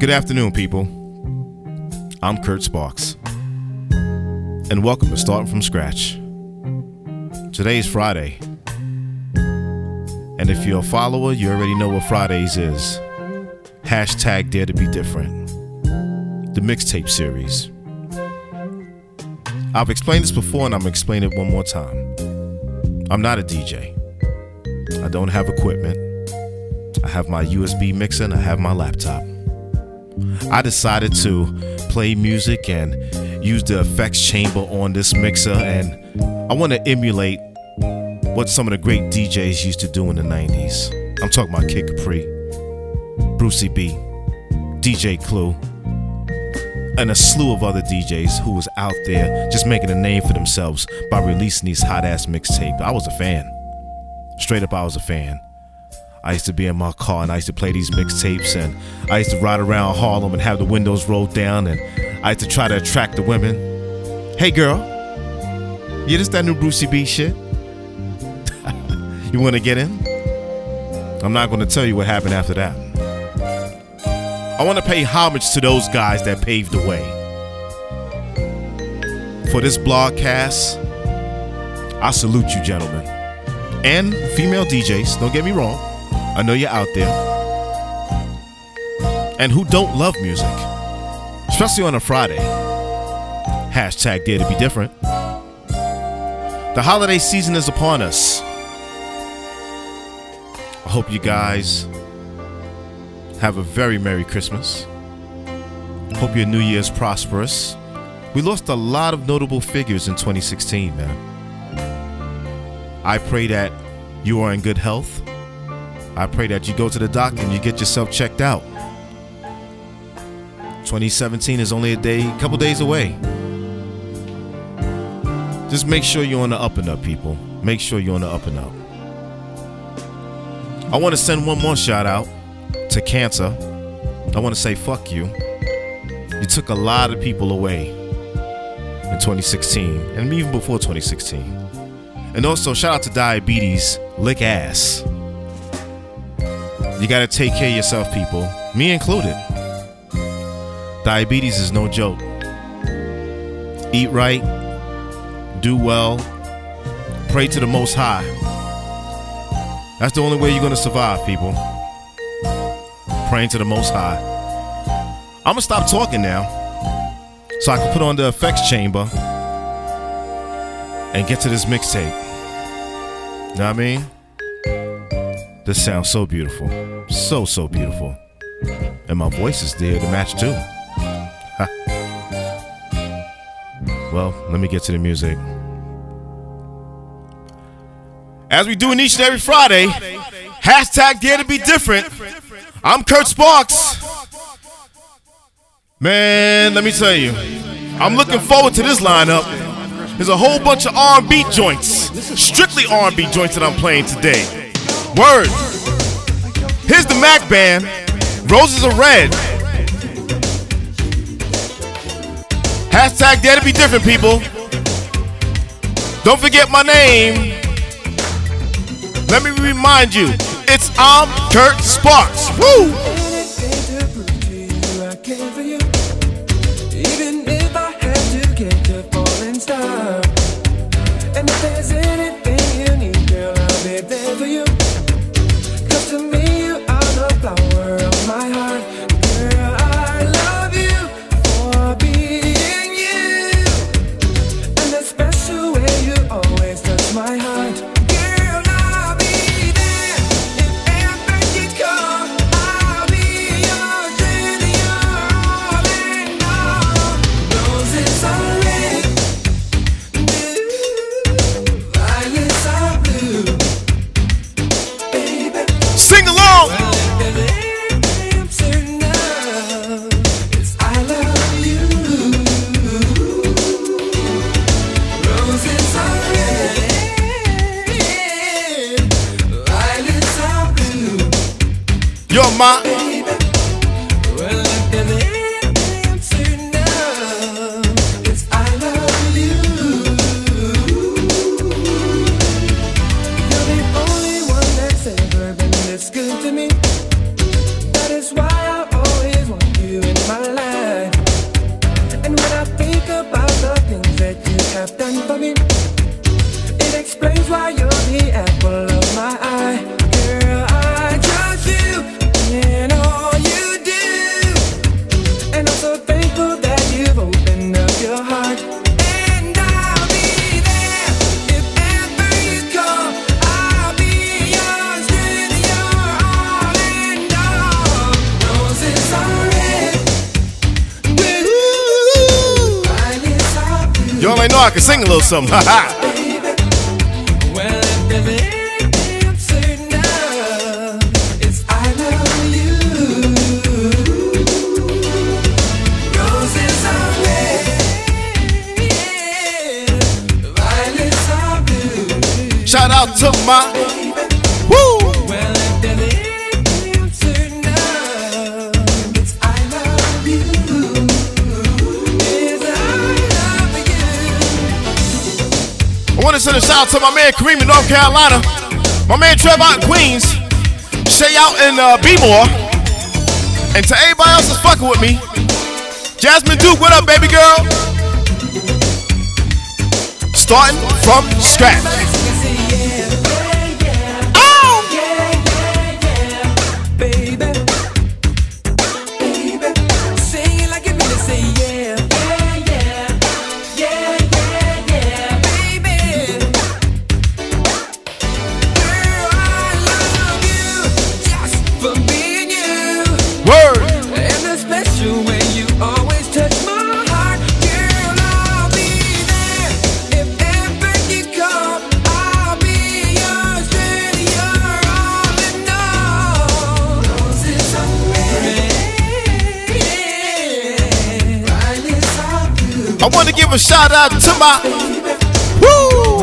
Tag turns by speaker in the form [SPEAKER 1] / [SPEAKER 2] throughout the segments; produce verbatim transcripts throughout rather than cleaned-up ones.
[SPEAKER 1] Good afternoon, people. I'm Kurt Sparks, and welcome to Starting From Scratch. Today's Friday, and if you're a follower, you already know what Fridays is. Hashtag Dare to Be Different, the mixtape series. I've explained this before, and I'm going to explain it one more time. I'm not a D J. I don't have equipment. I have my U S B mixer and I have my laptop. I decided to play music and use the effects chamber on this mixer, and I want to emulate what some of the great D Js used to do in the nineties. I'm talking about Kid Capri, Brucey B, D J Clue, and a slew of other D Js who was out there just making a name for themselves by releasing these hot-ass mixtapes. I was a fan. Straight up, I was a fan. I used to be in my car and I used to play these mixtapes, and I used to ride around Harlem and have the windows rolled down, and I used to try to attract the women. Hey girl, yeah, this that new Brucey B shit? You want to get in? I'm not going to tell you what happened after that. I want to pay homage to those guys that paved the way. For this blogcast, I salute you, gentlemen. And female D Js, don't get me wrong. I know you're out there. And who don't love music, especially on a Friday. Hashtag Dare to Be Different. The holiday season is upon us. I hope you guys have a very Merry Christmas. Hope your New Year's prosperous. We lost a lot of notable figures in twenty sixteen, man. I pray that you are in good health. I pray that you go to the doctor and you get yourself checked out. twenty seventeen is only a day, a couple days away. Just make sure you're on the up and up, people. Make sure you're on the up and up. I want to send one more shout out to cancer. I want to say fuck you. You took a lot of people away in twenty sixteen and even before twenty sixteen. And also shout out to diabetes, lick ass. You gotta take care of yourself, people, me included. Diabetes is no joke. Eat right, do well, pray to the Most High. That's the only way you're gonna survive, people. Praying to the Most High. I'm gonna stop talking now so I can put on the effects chamber and get to this mixtape. Know what I mean? This sounds so beautiful. So, so beautiful. And my voice is there to match too. Ha. Well, let me get to the music. As we do in each and every Friday, hashtag Dare to Be Different. I'm Kurt Sparks. Man, let me tell you, I'm looking forward to this lineup. There's a whole bunch of R and B joints, strictly R and B joints that I'm playing today. Word. Here's the Mac Band. Roses are red. Hashtag Dare to Be Different, people. Don't forget my name. Let me remind you, it's I'm Kurt Sparks. Woo!
[SPEAKER 2] Even if I had to get a falling star, and if there's anything you need, girl, I'll be there for you. Cause to me, you are the flower of my heart. Girl, I love you for being you, and the special way you always touch my heart. Girl, I'll be there if ever you call. I'll be
[SPEAKER 1] Anybody know I can sing a little something? Ha ha.
[SPEAKER 2] Well, if there's anything I'm certain of, it's I love you. Roses are red, violets are blue.
[SPEAKER 1] Shout out to my woo.
[SPEAKER 2] Well, if there's anything I'm certain of, it's I love you. It's I love you.
[SPEAKER 1] I want to send a shout out to my man Kareem in North Carolina, my man Trevor out in Queens, Shay out in uh, B-More, and to everybody else that's fucking with me. Jasmine Duke, what up, baby girl? Starting from scratch. I want to give a shout out to my woo.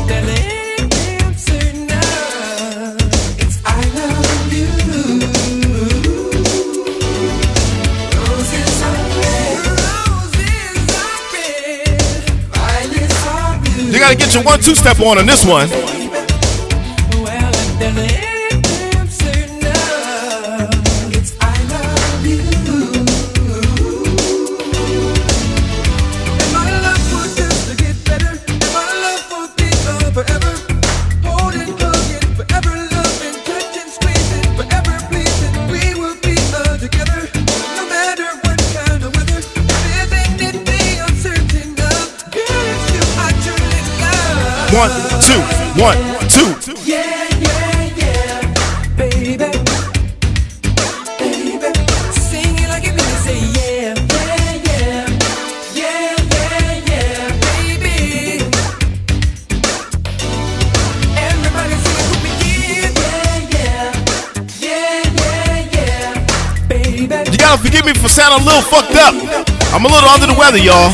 [SPEAKER 1] You gotta get your one two step on on this one. One, two, one, two.
[SPEAKER 2] Yeah, yeah, yeah, baby, baby. Sing it like you mean to say yeah, yeah, yeah, yeah, yeah, yeah, baby. Everybody sing it with me, yeah, yeah, yeah, yeah, yeah, baby.
[SPEAKER 1] You gotta forgive me for sounding a little fucked up. I'm a little under the weather, y'all.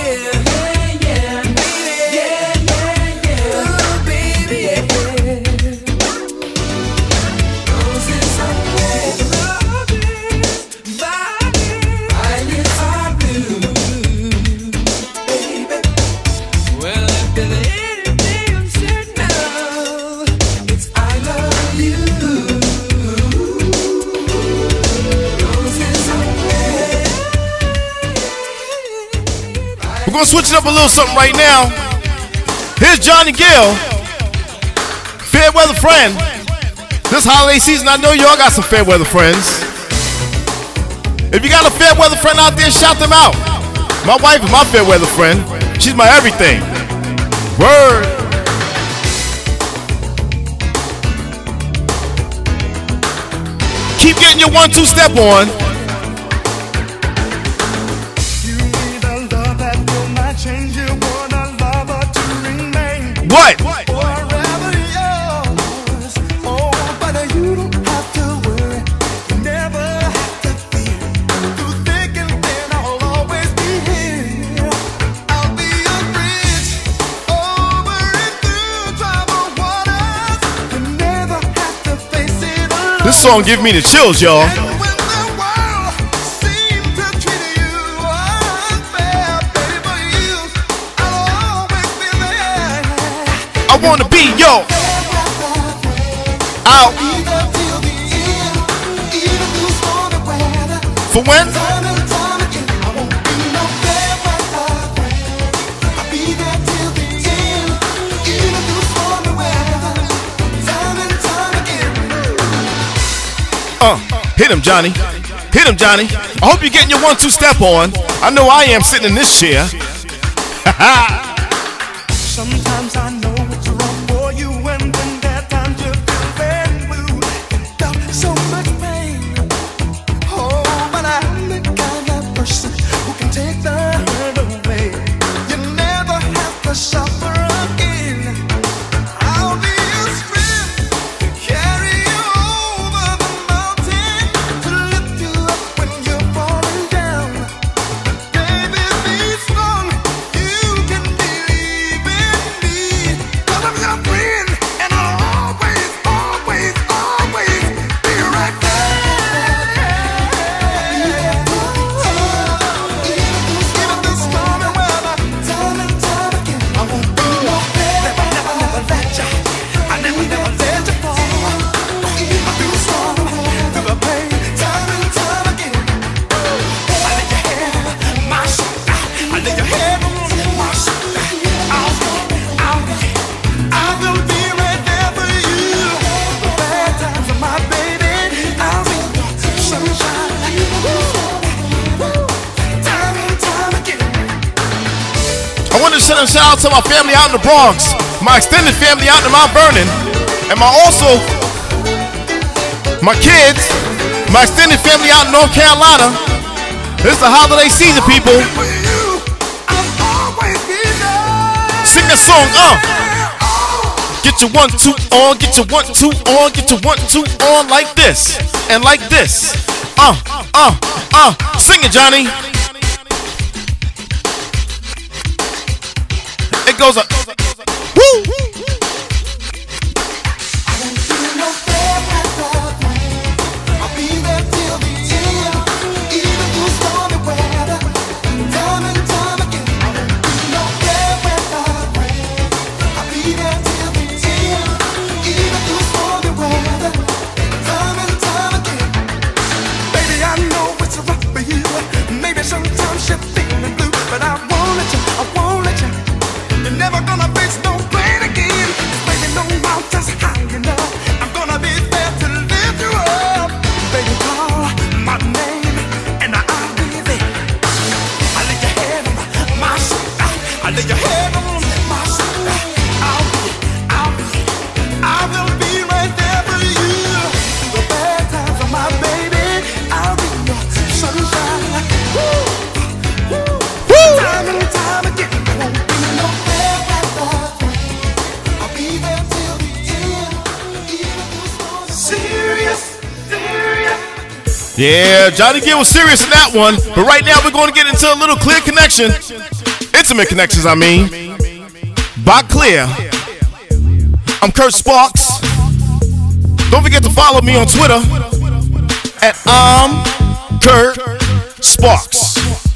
[SPEAKER 1] We're gonna switch it up a little something right now. Here's Johnny Gill, Fair Weather Friend. This holiday season, I know y'all got some fair weather friends. If you got a fair weather friend out there, shout them out. My wife is my fair weather friend. She's my everything. Word. Keep getting your one two step on. What?
[SPEAKER 3] Forever yours. Oh, but you don't have to worry. You never have to fear. Through thick and thin, I'll always be here. I'll be your bridge over and through troubled waters. You never have to face it alone.
[SPEAKER 1] This song give me the chills, y'all.
[SPEAKER 3] And when the world seems to treat you unfair, baby, you, I'll always be there.
[SPEAKER 1] I wanna be yo. Out. For when? Uh, hit him, Johnny. Hit him, Johnny. I hope you're getting your one two step on. I know I am sitting in this chair.
[SPEAKER 3] Sometimes I know it's wrong for you, and then there are times you feel very blue. Felt so much pain. Oh, but I'm the kind of person who can take the hurt away. You never have
[SPEAKER 1] want to send a shout out to my family out in the Bronx, my extended family out in Mount Vernon, and my also my kids, my extended family out in North Carolina. This is the holiday season, people. Sing that song, uh. Get your one, two on, get your one, two on, get your one, two on like this, and like this. Uh, uh, uh, sing it, Johnny. It goes up. Woo!
[SPEAKER 3] Sometimes you're feeling blue, but I won't let you, I won't let you. You're never gonna face no pain again. Baby, no mountains high enough. I'm gonna be there to lift you up. Baby, call my name and I'll be there. I lay your head on my shoulder. I lay your head on my shoulder. I'll be, I'll be, I will be right there for you. Through the bad times of my baby, I'll be your sunshine. Woo! Time and time again, I won't be no fair weather. I'll be there till the end, even if it's serious, serious.
[SPEAKER 1] Yeah, Johnny Gill was serious in that one. But right now we're going to get into a little Clear Connection. Intimate connections, I mean. By Clear. I'm Kurt Sparks. Don't forget to follow me on Twitter at I'm Kurt Sparks.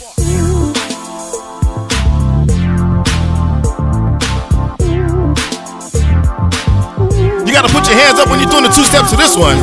[SPEAKER 1] You gotta put your hands up when you're doing the two steps to this one.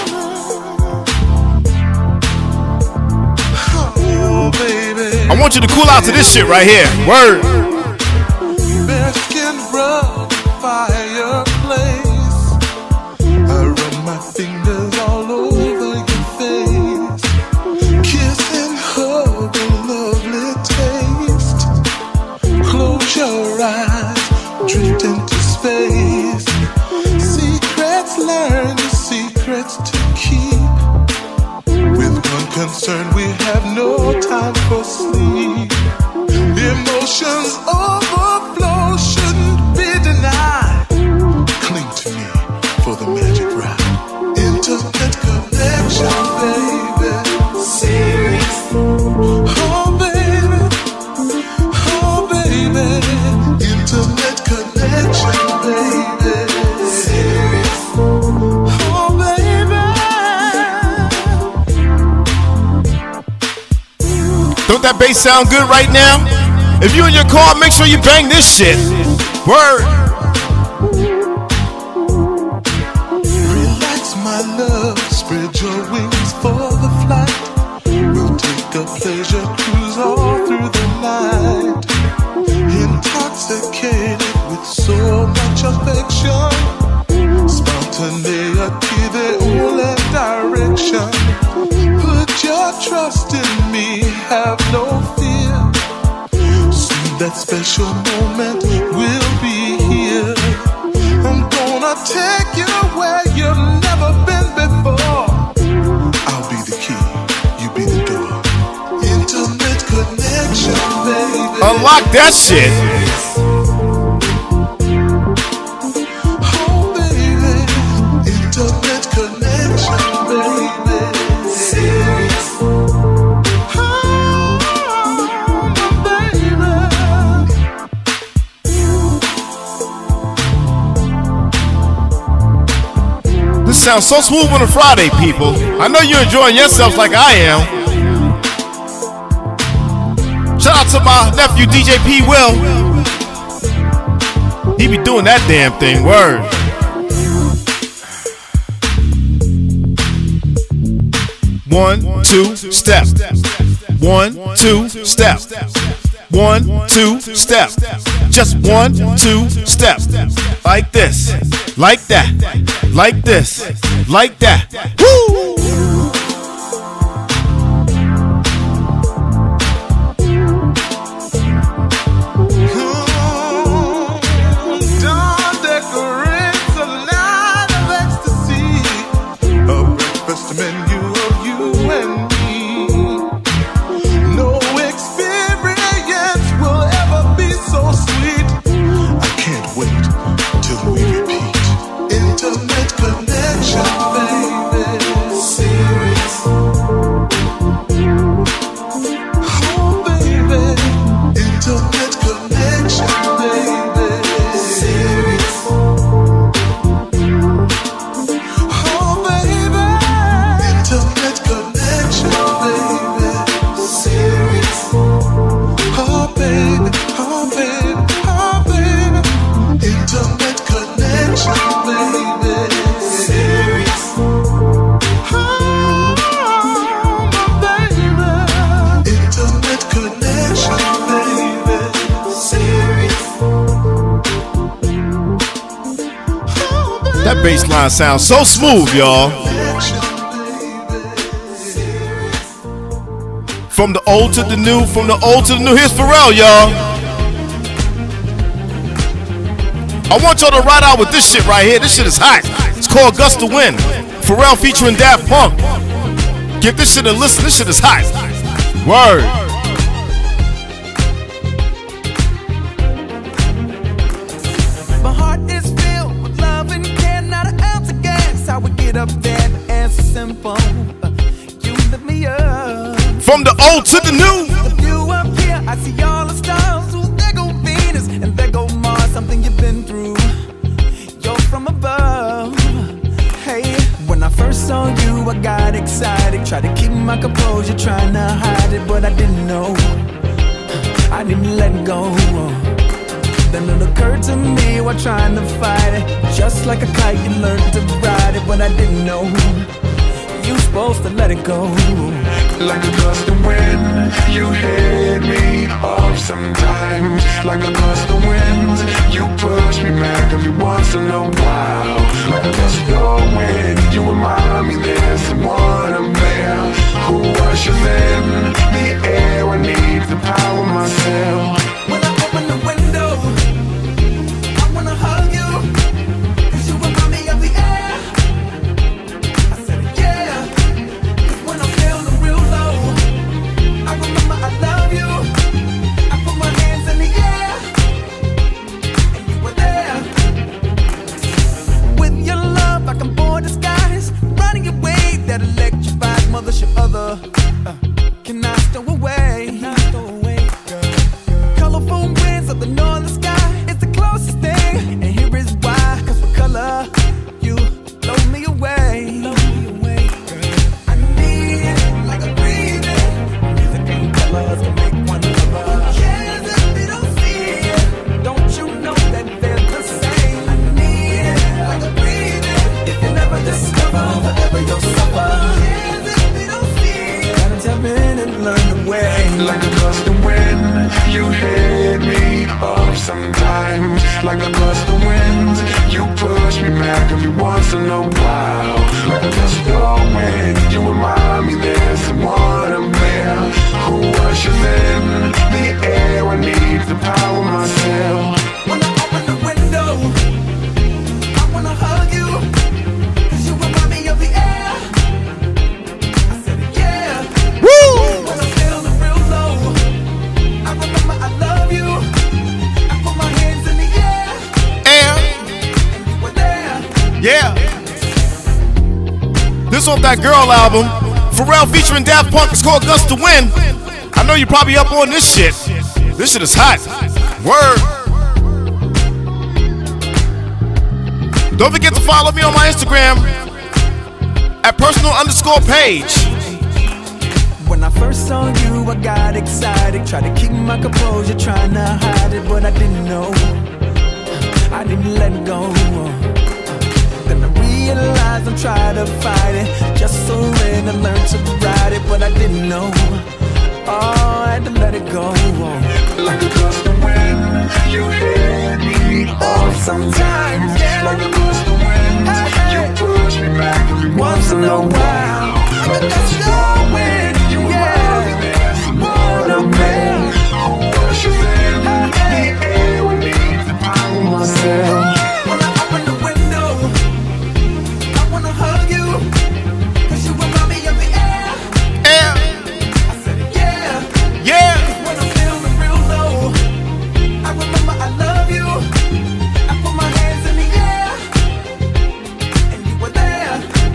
[SPEAKER 3] Oh, baby.
[SPEAKER 1] I want you to cool out to this shit right here. Word.
[SPEAKER 3] Bask in rug fireplace. I run my fingers all over your face. Kiss and hug a lovely taste. Close your eyes, drift into space. Secrets learn, secrets to keep. With one concern, we have no time for sleep. Emotions overflow, shouldn't be denied. Cling to me for the magic ride. Intimate connection, baby. Serious. Oh, baby. Oh, baby. Intimate connection, baby. Serious. Oh, baby.
[SPEAKER 1] Don't that bass sound good right now? If you in your car, make sure you bang this shit. Word.
[SPEAKER 3] Relax, my love. Spread your wings for the flight. We'll take a pleasure cruise all through the night. Intoxicated with so much affection. Spontaneity, the only direction. Put your trust in me, have no fear. Soon that special moment will be here. I'm gonna take you where you've never been before. I'll be the key, you be the door. Intimate connection, baby.
[SPEAKER 1] Unlock that shit.
[SPEAKER 3] Oh, baby. Intimate connection, baby. Serious. Oh, baby.
[SPEAKER 1] This sounds so smooth on a Friday, people. I know you're enjoying yourselves like I am. Shout out to my nephew, D J P Will. He be doing that damn thing, word. One, two, step. One, two, step. One, two, step. Just one, two, step. Like this, like that, like this, like that. Woo!
[SPEAKER 3] Oh,
[SPEAKER 1] That bass line sounds so smooth, y'all. From the old to the new, from the old to the new. Here's Pharrell, y'all. I want y'all to ride out with this shit right here. This shit is hot. It's called Gust of Wind. Pharrell featuring Daft Punk. Give this shit a listen. This shit is hot. Word.
[SPEAKER 3] My heart is filled with love and care, not an ounce of gas. How we get up there, the answer's simple. Uh, you lift me up.
[SPEAKER 1] From the old to the new.
[SPEAKER 3] The view up here, I see all the stars. Ooh, there go Venus and there go Mars. Something you've been through. You're from above. Hey, when I first saw you, I got excited. Tried to keep my composure, trying to hide it, but I didn't know. I didn't let go. Then it occurred to me while trying to fight it. Just like a kite, you learned to ride it, but I didn't know. You supposed to let it go.
[SPEAKER 2] Like a gust of wind, you hit me off sometimes. Like a gust of wind, you push me back every once in a while. Like a gust of wind, you remind me there's someone up there who ushers in the air. I need to power myself.
[SPEAKER 3] When I open the window, I wanna hug you, 'cause you remind me of the air. I said yeah, 'cause when I'm feeling real low, I remember I love you. I put my hands in the air, and you were there. With your love, I can board the skies, riding your wave that electrifies mother should other. Uh, can I stow away? Can I stow away, girl? Colorful winds of the northern sky is the closest thing, and here is why. 'Cause for color, you blow me away. Blow me away, girl. I need it like a breathing. Music and colors can make one lover. Cares if they don't see it? Don't you know that they're the same? I need it like a breathing. If you never discover, forever you'll suffer. Cares if they don't see it? Gotta tap in and learn the way.
[SPEAKER 2] Like a gust of wind, you hit me up sometimes. Like a gust of wind, you push me back every once in a while. Like a gust of wind, you remind me there's someone up there who ushers in the air. I need to power myself.
[SPEAKER 3] When I open the window, I wanna hug you, 'cause you remind me of the air. I said yeah.
[SPEAKER 1] Woo!
[SPEAKER 3] When I'm feeling real low, I remember I love you. I put my hands in the air,
[SPEAKER 1] Air.
[SPEAKER 3] and you were there.
[SPEAKER 1] Yeah. This off that Girl album. Pharrell featuring Daft Punk. It's called Gust of Wind. I know you're probably up on this shit. This shit is hot. Word. Don't forget to follow me on my Instagram at personal underscore page.
[SPEAKER 3] When I first saw you, I got excited. Tried to keep my composure, trying to hide it, but I didn't know. I didn't let go. Then I realized I'm trying to fight it. Just surrender, learn to ride it, but I didn't know. Oh, I had to let it go.
[SPEAKER 2] Like a gust of wind, you hit me off sometimes. Like a gust of wind, you push me back every once in a while. Like a gust of wind, you remind me there's someone up there who ushers in the air. We need to power myself.
[SPEAKER 3] When I open the window, I wanna hug you, 'cause you remind me of the air.
[SPEAKER 1] Air.
[SPEAKER 3] I said yeah.
[SPEAKER 1] Yeah.
[SPEAKER 3] When I'm feeling real low, I remember I love you. I put my hands in the air, and you were there.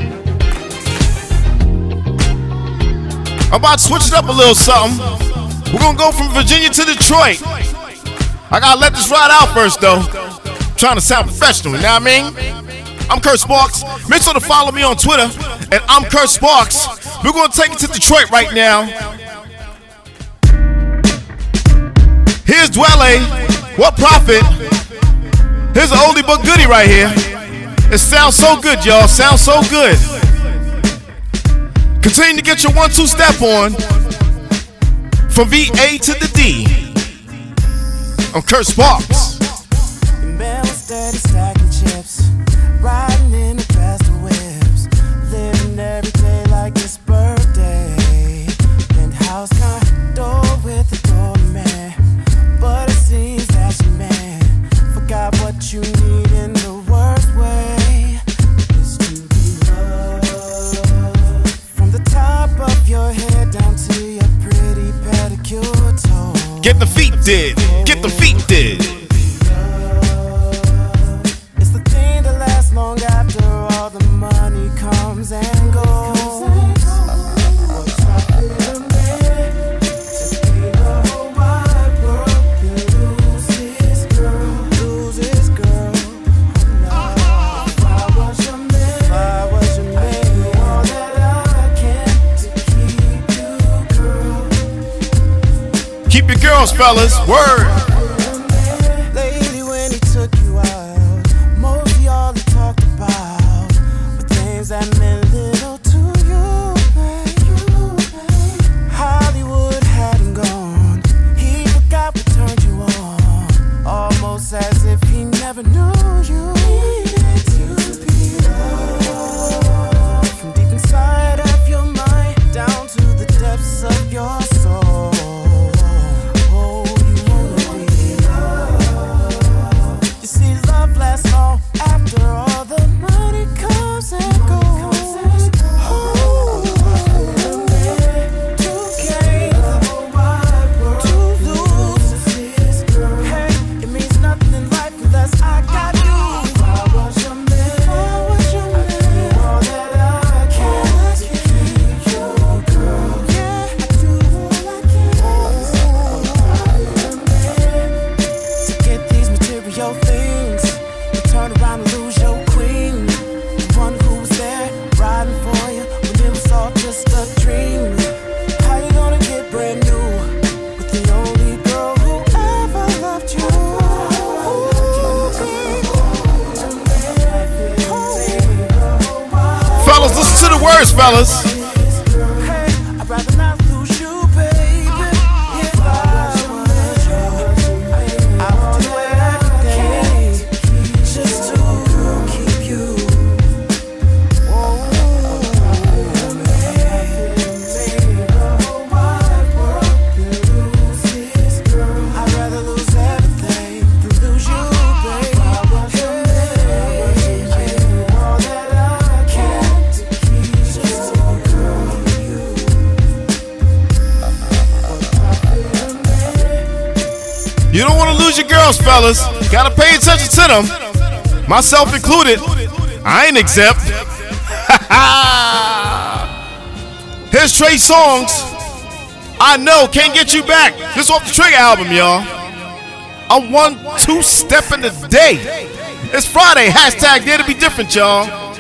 [SPEAKER 1] I'm about to switch it up a little something. We're gonna go from Virginia to Detroit. I gotta let this ride out first though. Trying to sound professional, you know what I mean? I'm Kurt Sparks. Make sure to follow me on Twitter and I'm Kurt Sparks. We're gonna take it to Detroit right now. Here's Dwelle. What Profit? Here's an oldie but goodie right here. It sounds so good, y'all. Sounds so good. Continue to get your one two step on. From V A to the D. I'm Kurt Sparks.
[SPEAKER 3] The man was steady stacking chips, riding in
[SPEAKER 1] Get the feet did. Get the feet did.
[SPEAKER 3] It's the thing that lasts long after all the money comes and goes.
[SPEAKER 1] Keep your girls, fellas. Word.
[SPEAKER 3] Lately when he took you out, mostly all he talked about were things that meant little to you, babe. Hollywood had him gone. He forgot what turned you on, almost as if he never knew you. Needed to be loved from deep inside of your mind down to the depths of your soul. Lasts long after all the money comes and goes. Oh, to gain, to lose. Hey, it means nothing in life unless I got you. If I was your man, if I was your man, I'd do all that I can to keep you, girl. Yeah, I do all I can. To get these material things. Turn around and lose your queen. The one who was there, riding for you when it was all just a dream. How you gonna get brand new with the only girl who ever loved you?
[SPEAKER 1] Fellas, listen to the words, fellas.
[SPEAKER 3] Hey, I'd rather not lose you, baby. If I was you, I would do everything just to keep you. Oh, I'd rather lose everything than lose you, babe. I do all that I can to keep just to
[SPEAKER 1] You don't want to lose your girls, fellas. Gotta pay attention to them. Myself included. I ain't exempt. Here's Trey Songz. I Know, Can't Get You Back. This is off the Trigger album, y'all. I'm one two step in the day. It's Friday. Hashtag Dare to Be Different, y'all.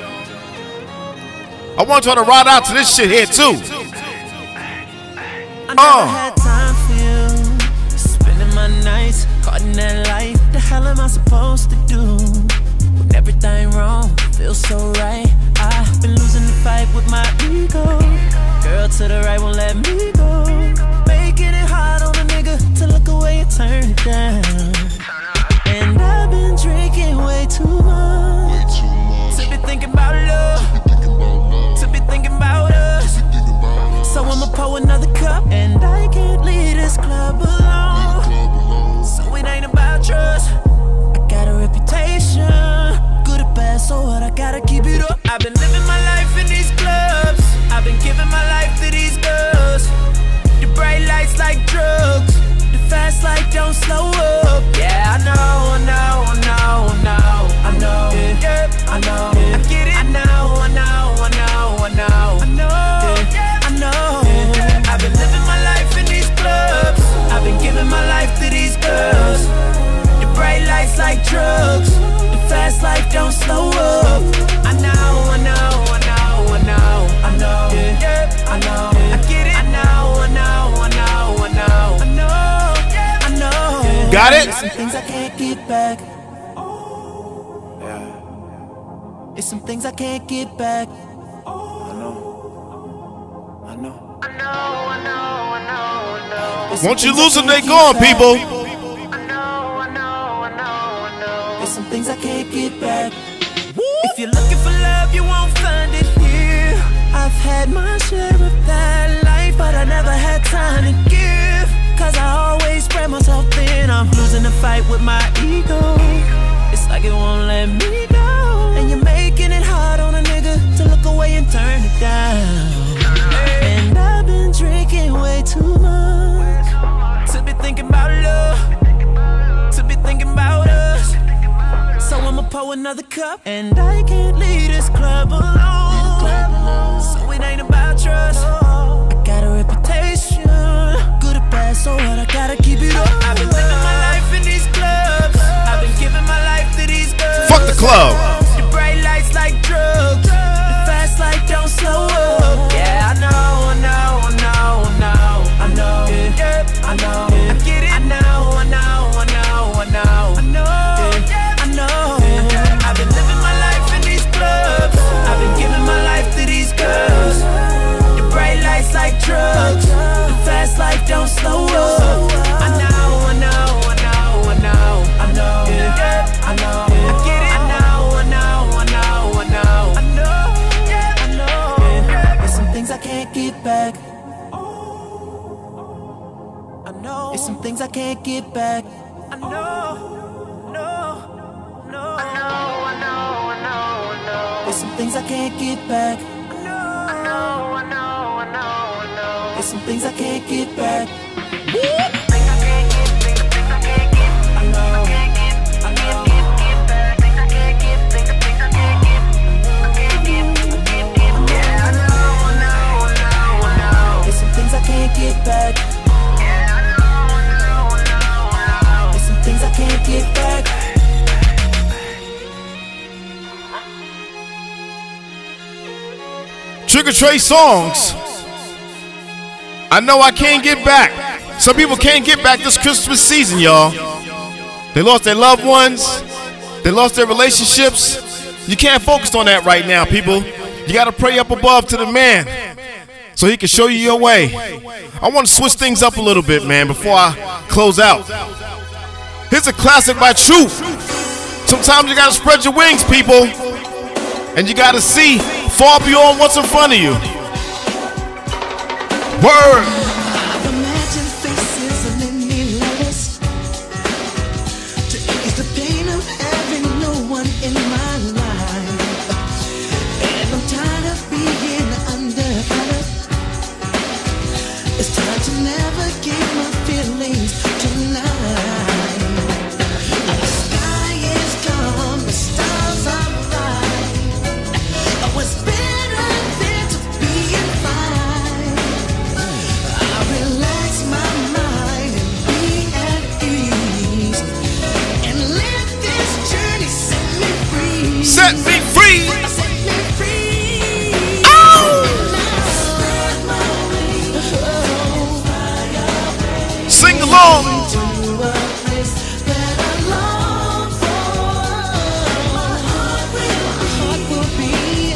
[SPEAKER 1] I want y'all to ride out to this shit here too.
[SPEAKER 4] I never
[SPEAKER 1] Uh.
[SPEAKER 4] had time for you. Spending my nights caught in that light. The hell am I supposed to do? When everything wrong feels so right. I've been losing the fight with my ego. Girl to the right won't let me go. Making it hard on a nigga to look away and turn it down. And I've been drinking way too much to be thinking about love, to be thinking about us. So I'ma pour another cup, and I can't leave this club alone. So it ain't about trust. I got a reputation, good or bad, so what? I gotta keep it up. I've been living my life in these clubs. I've been giving my life to these girls. The bright lights like drugs, the fast light don't slow up. Yeah, I know, I know, I know, I know, I know. Yeah, I know, I get it. I know, I know, I know, I know, I know. Yeah, I know. I've been living my life in these clubs. I've been giving my life to these girls. The bright lights like drugs, the fast life don't slow up. I know, I know, I know, I know, I know. Yeah, I know, I get it. I know, I know, I know, I know, I know. Yeah, I know.
[SPEAKER 1] Got it?
[SPEAKER 4] Some things I can't get back. It's some things I can't get back.
[SPEAKER 1] Once you lose them, they gone, people.
[SPEAKER 4] There's some things I can't get back. If you're looking for love, you won't find it here. I've had my share of that life, but I never had time to give. Cause I always spread myself thin. I'm losing the fight with my ego. It's like it won't let me go. And you're making it hard on a nigga to look away and turn it down. And I've been drinking way too much to be thinking about another cup. And I can't leave this club alone. So it ain't about trust. I got a reputation, good or bad, so what? I gotta keep it up. I've been living my life in these clubs. I've been giving my life to these girls.
[SPEAKER 1] Fuck the club.
[SPEAKER 4] The bright lights like drugs. The fast light don't slow up. Yeah, I know, I know, I know, I know, I know. Yeah, I know. I get it. I know, I know, I know, I know. I know, yeah, I know. I've been living my life in these clubs. I've been giving my life to these girls. The bright lights like drugs. The fast life don't slow up. I know, I know, I know, I know, I know. Yeah, I know. I get it. I know, I know, I know, I know. I know, yeah, I know. There's some things I can't get back. I know. There's some things I can't get back. I know, no, no. I know, I know, I know, I know. There's some things I can't get back. I know, I know, I know, I know, I know. There's some things I can't get back. Get back. Yeah, I know, I know, I know, I know. There's some things I can't get back.
[SPEAKER 1] Trigger Trey songs. I know I can't get back. Some people can't get back this Christmas season, y'all. They lost their loved ones. They lost their relationships. You can't focus on that right now, people. You gotta pray up above to the man, so he can show you your way. I want to switch things up a little bit, man, before I close out. Here's a classic by Truth. Sometimes you got to spread your wings, people, and you got to see far beyond what's in front of you. Word.
[SPEAKER 3] I've imagined faces and many letters to ease the pain of having no one in my life. And I'm tired of being undercover. It's time to navigate my feelings tonight. The sky is calm, the stars are bright. What's better than to be fine? I relax my mind and be at ease, and let this journey set me free.
[SPEAKER 1] Set me free.
[SPEAKER 3] Set me free.
[SPEAKER 1] Oh! Sing along.
[SPEAKER 3] To a place that I long for. My heart will, my heart will be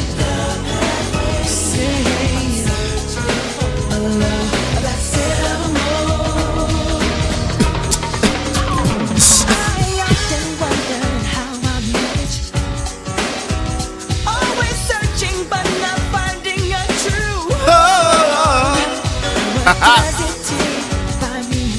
[SPEAKER 3] safe. A love that's evermore. I often wonder how I manage, always searching but not finding a true home. What does it take to find me?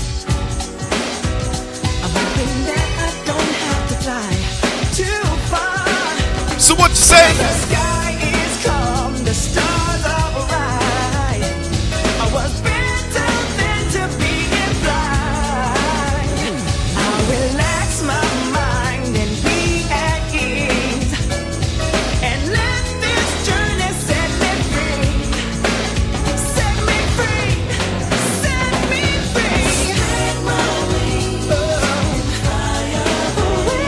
[SPEAKER 3] I'm hoping that I don't have to fly too far.
[SPEAKER 1] So what you say?
[SPEAKER 3] The sky is calm, the stars are bright. I was better than to be blind. I'll relax my mind and be at ease, and let this journey set me free. Set me free, set me free. Set my wings, fly away.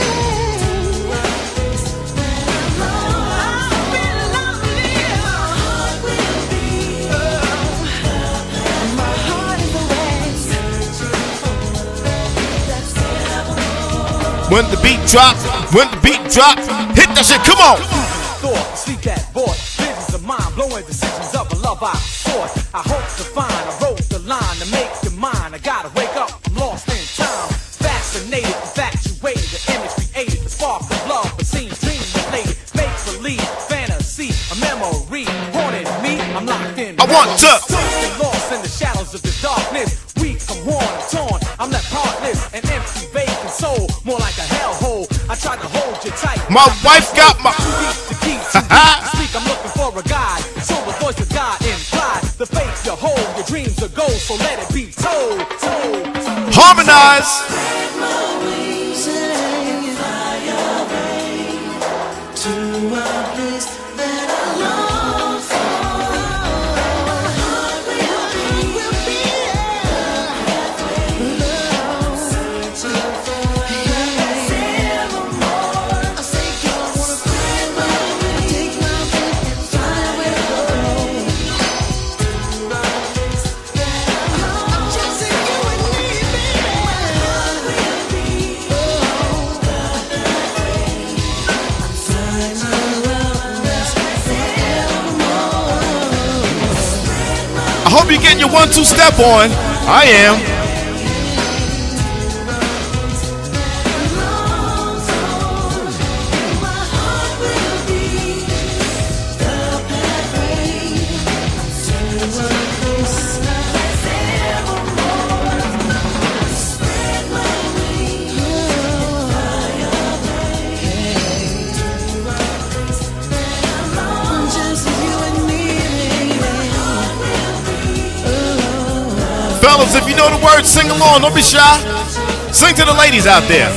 [SPEAKER 3] I've been lonely, my heart will be. My heart is away.
[SPEAKER 1] When the beat drop, when the beat drop, hit that shit. Come on.
[SPEAKER 5] Thought, sleep that boy, visions of mine, blowing decisions of a love I sought. I hope to find, I wrote the line to make you mine. I gotta wake up, I'm lost in time. Fascinated, infatuated, the image created, the spark of love, but seems dream related. Make believe, fantasy, a memory, haunted me, I'm locked in.
[SPEAKER 1] I want to.
[SPEAKER 5] Lost and lost in the shadows of this darkness. Weak, I'm worn, I'm torn, I'm left heartless, an empty, vacant soul, more like a hellhole. I tried to hold you tight.
[SPEAKER 1] My wife got my.
[SPEAKER 5] Too deep to keep, too deep to speak. I'm looking for a guide. So the voice of God implied. The faith you hold, your dreams are gold, so let it be told. told, told.
[SPEAKER 1] Harmonize.
[SPEAKER 3] My wings and fly away.
[SPEAKER 1] hope you're getting your one-two step on. I am. Fellas, if you know the words, sing along. Don't be shy. Sing to the ladies out there.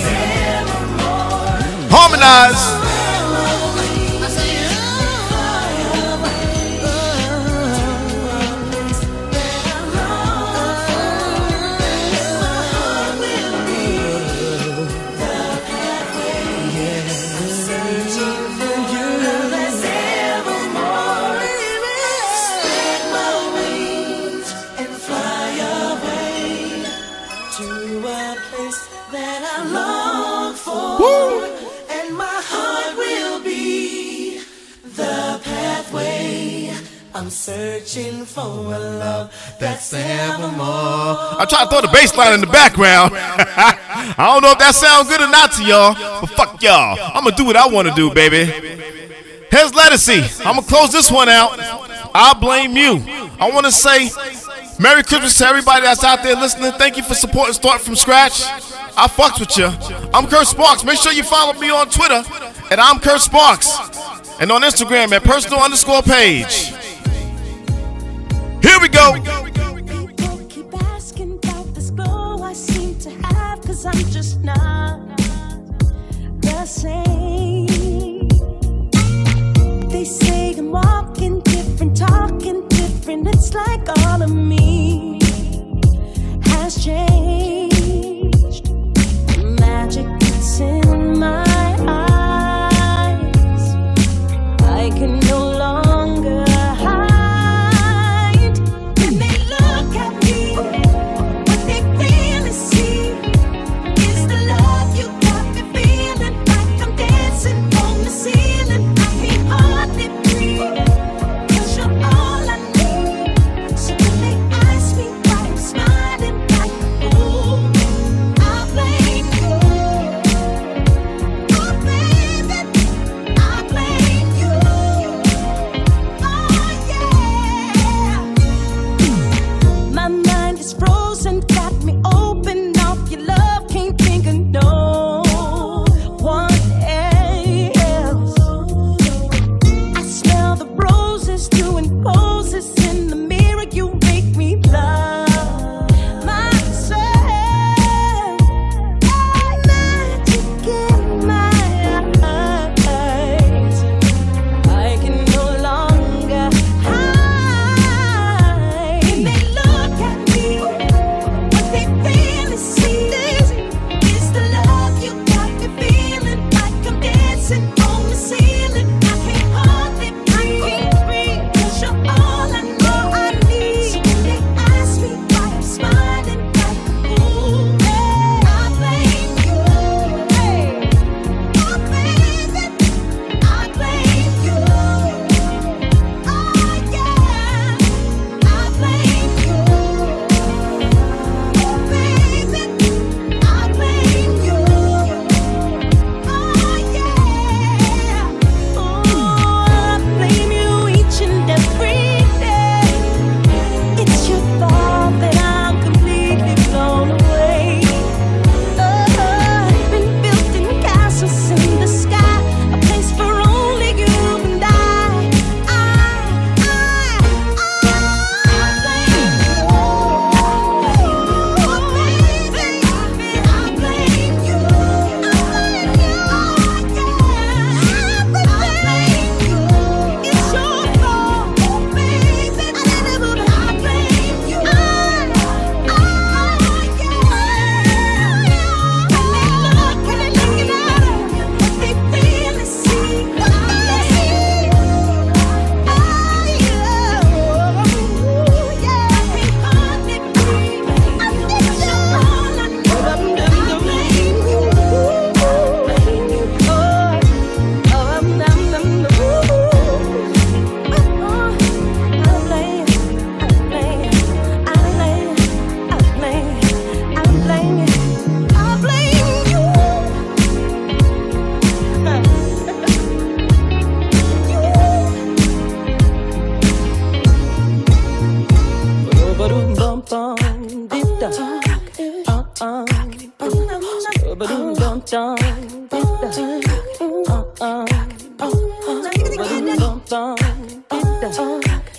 [SPEAKER 1] Harmonize.
[SPEAKER 4] I'm searching for a love that's evermore.
[SPEAKER 1] I try to throw the bass line in the background. I don't know if that sounds good or not to y'all, but fuck y'all. I'm gonna do what I want to do, baby. Here's Lettucey. I'm gonna close this one out. I blame you. I want to say Merry Christmas to everybody that's out there listening. Thank you for supporting Start From Scratch. I fucks with you. I'm Kurt Sparks. Make sure you follow me on Twitter at I'm Kurt Sparks and on Instagram at personal underscore page. Here we go.
[SPEAKER 6] People keep asking about this glow I seem to have, 'cause I'm just not the same. They say I'm walking different, talking different. It's like all of me has changed. The magic that's in my eyes, I can no longer hide. When they look at me, what they really see is the love you got me feeling like I'm dancing on the ceiling. I can hardly breathe, 'cause you're all I need. So when they ask Uh-uh.